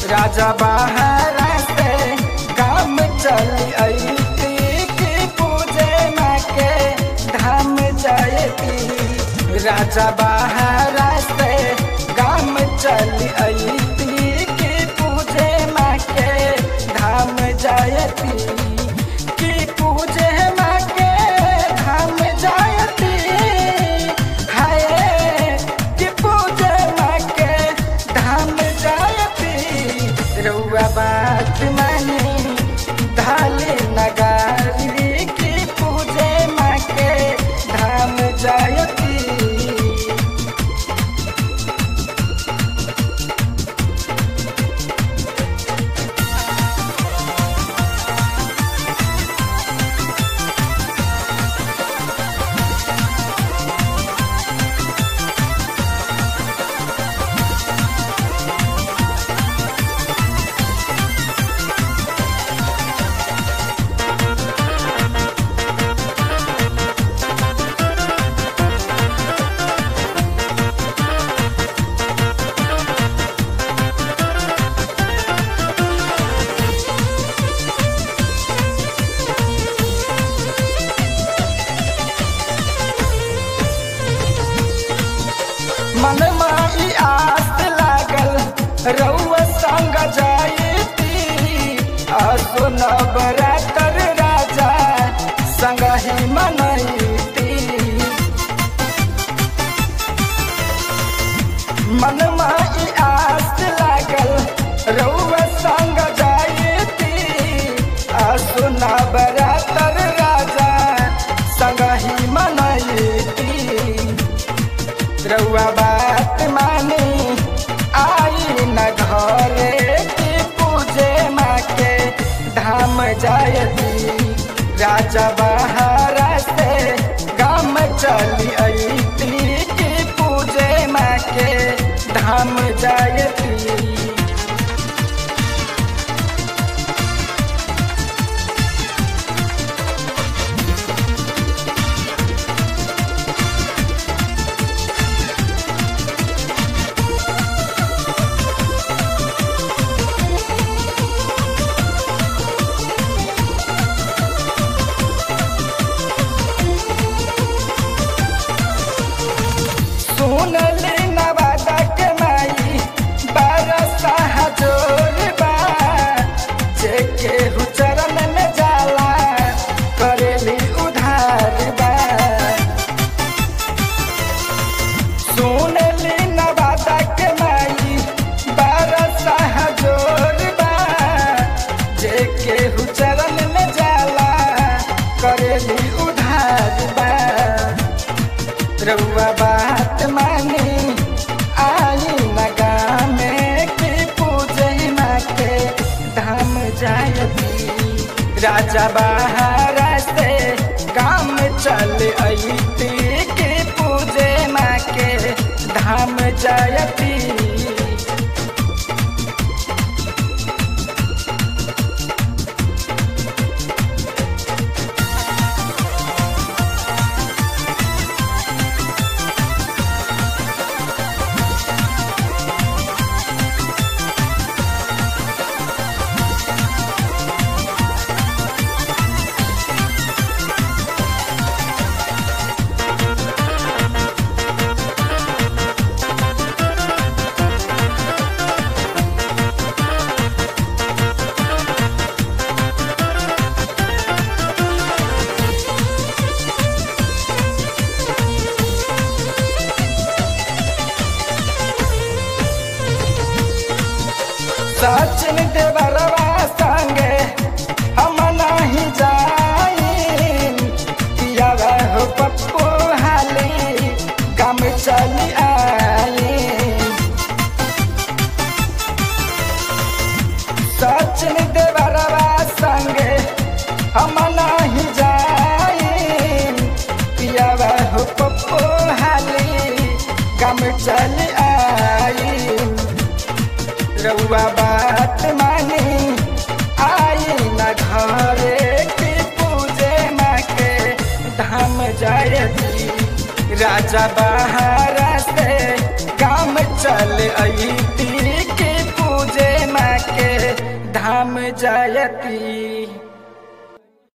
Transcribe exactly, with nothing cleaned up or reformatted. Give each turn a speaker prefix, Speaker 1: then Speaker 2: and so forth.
Speaker 1: राजा बाहर से काम चली अइती की पूजे माँ के धाम जायती। राजा बाहर से काम चली अइती की पूजे माँ के धाम जायती। की पूजे माँ के धाम जायती हाय की पूजे माँ के धाम जायती। रउआ बात मानी धाली नगारी की पूजे माँ के धाम जायती। मन माई आस लागल रउआ संग जायती। आसो नवरातर राजा संग ही मनैती। मन माई आस लागल रउआ संग जायती। आसो नवरातर राजा संग ही मनैती। रउआ बात मानी आई न घरे की पूजे माँ के धाम जायती। राजा बाहर से गाम चली अइती की पूजे माँ के धाम जायती। सुनली नवादा के माई बरसा हजोर बा। जेके हु चरण में जाला करेली उधार बा। सुनली नवादा के माई बरसा हजोर बा। जेके हु चरण में जाला करेली उधार बा। रउआ बात मानी आई नगा में की पूजे माँ के धाम जायती। राजा बाहर से काम चल अइती की पूजे माँ के धाम जायती। सचिन देवरवा संगे हम नहीं जाई। पिया हो पप्पू हाली काम चली आई। सचिन देवरवा संगे हम नहीं जाई। पिया हो पप्पू हाली काम चली आई। रउआ बात मानी आई न घरे की पूजे माँ के धाम जायती। राजा बाहर से काम चल अइती की पूजे माँ जायती।